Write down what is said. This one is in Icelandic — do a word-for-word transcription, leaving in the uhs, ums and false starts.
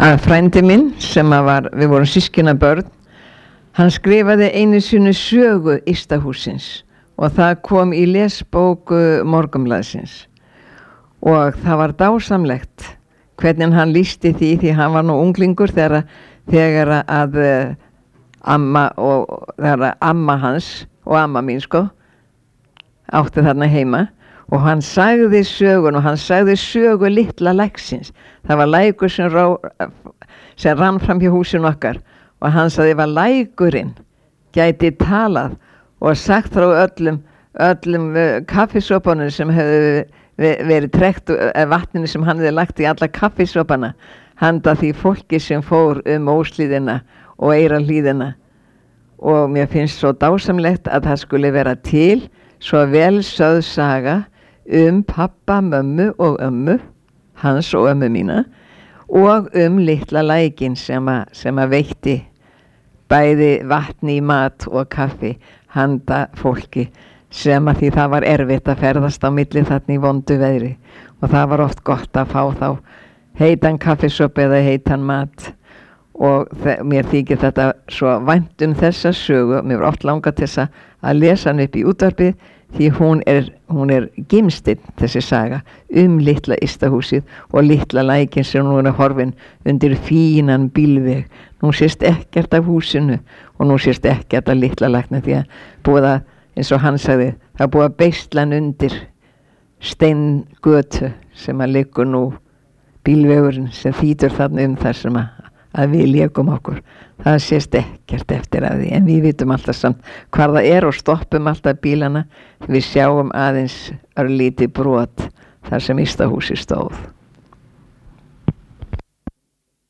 að frændi minn sem að var, við vorum systkinabörn, hann skrifaði einu sinni sögu Ystahússins og það kom í lesbók Morgunblaðsins og það var dásamlegt hvernig hann lýsti því því hann var nú unglingur þegar, þegar að uh, amma og þegar amma hans og amma mín sko átti þarna heima og hann sagði sögun og hann sagði sögu litla læksins. Það var lækur sem, rá, sem rann fram hjá húsinu okkar og hann sagði að lækurinn gæti talað og sagt frá öllum, öllum kaffisopanum sem hefði verið trekt, vatninu sem hann hefði lagt í alla kaffisopana handa því fólki sem fór um Óslíðina og Eyrarhlíðina. Og mér finnst svo dásamlegt að það skulle vera til svo vel sögð saga um pappa, mömmu og ömmu, hans og ömmu mína og um litla lækin sem að, sem að veitti bæði vatni í mat og kaffi handa fólki sem að því það var erfitt að ferðast á milli þarna í vondu veðri og það var oft gott að fá þá heitan kaffisopa eða heitan mat og mér þykir þetta svo vænt um þessa sögu, mér var oft langað til þess að lesa hann upp í útvarpið því hún er, hún er gimstinn þessi saga um litla Ystahúsið og litla lækin sem nú er horfin undir fínan bílveg. Nú sést ekkert af húsinu og nú sést ekkert af litla lækna því að búið að, eins og hann sagði, það búið að beislan undir steingötu sem að liggur nú bílvegurinn sem þýtur þarna um þar sem að, að við lékum okkur. Það sést ekkert eftir af því en við vitum alltaf samt hvar það er og stoppum alltaf bílana. Við sjáum aðeins örlítið brot þar sem Ystahúsið stóð.